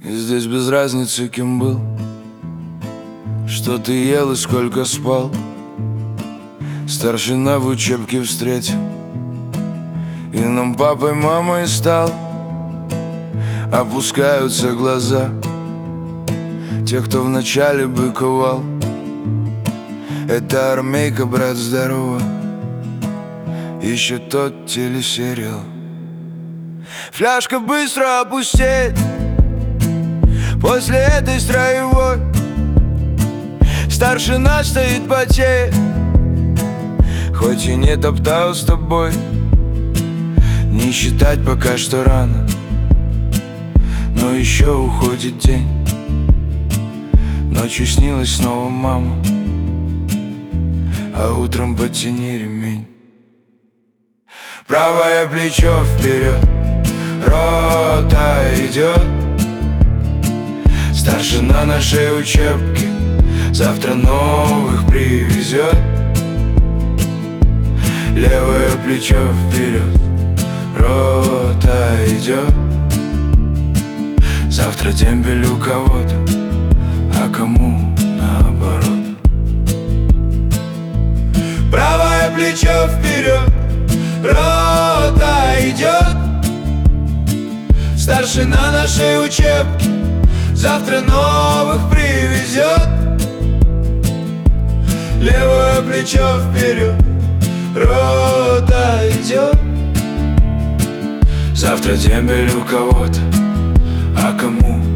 И здесь без разницы, кем был, что ты ел и сколько спал. Старшина в учебке встретил, и нам папой, мамой стал. Опускаются глаза тех, кто вначале быковал. Это армейка, брат, здорово, еще тот телесериал. Фляжка быстро опустеет после этой строевой. Старшина стоит, потеет, хоть и не топтал с тобой. Не считать пока что рано, но еще уходит день. Ночью снилась снова мама, а утром потяни ремень. Правое плечо вперед, рота идет. Старшина нашей учебки завтра новых привезет. Левое плечо вперед, рота идет. Завтра дембель у кого-то, а кому наоборот. Правое плечо вперед, рота идет. Старшина нашей учебки завтра новых привезет. Левое плечо вперед, рота идет. Завтра дембель у кого-то, а кому